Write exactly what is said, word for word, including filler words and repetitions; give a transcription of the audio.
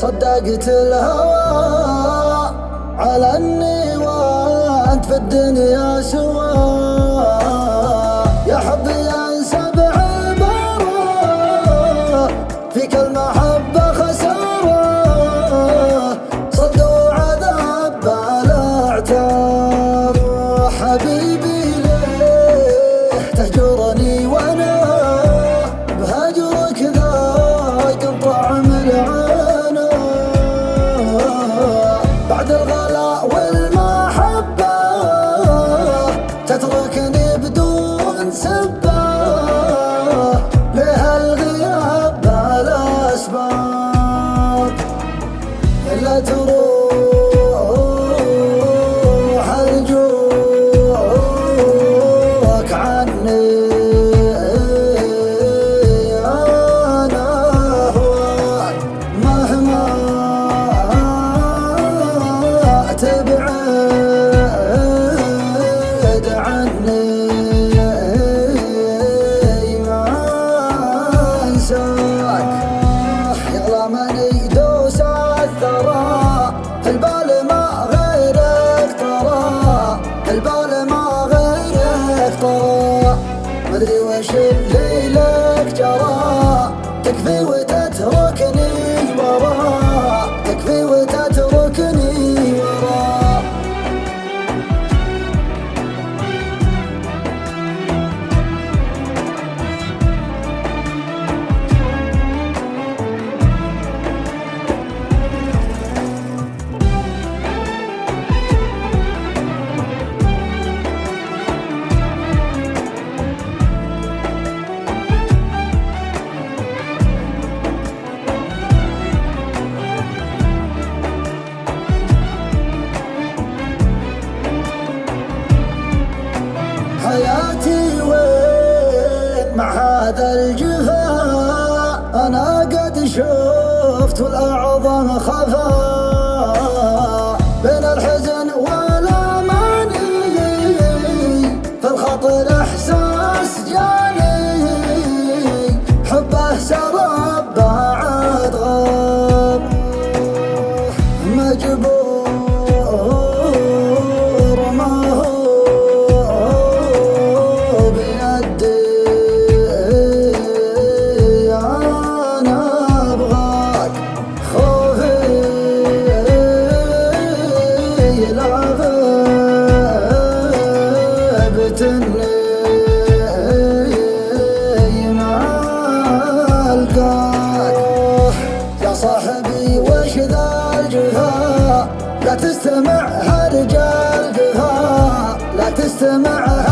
صدقت الهوى على اني وانت في الدنيا سوا. يا حبي انسى بعبارة فيك المحبة خسارة، صد وعذاب بالاعتاب. حبيبي ليه تهجرني وانا بهجرك ذاق طعم العنا. بعد الغلاء والمحبة تتركني بدون سبة، ليه الغياب بالأسباب إلا تروح الجوك عني. أنا هواك مهما تبعد عني ما انساك. يلا ماني دوس الثرى البال ما غيرك ترى، البال ما غيرك ترى. مدري وش اللي لك جرى، تكفي وتتركني ورا، تكفي وتتركني ورا. حياتي وين مع هذا الجفاء، أنا قد شفت الأعظم خفاء بين الحزن والأماني. في الخاطر إحساس جاني حبه سراب بعد غاب. مجبور ما هو يا صاحبي وش ذا الجفا، لا تستمع هرجال جفا، لا تستمع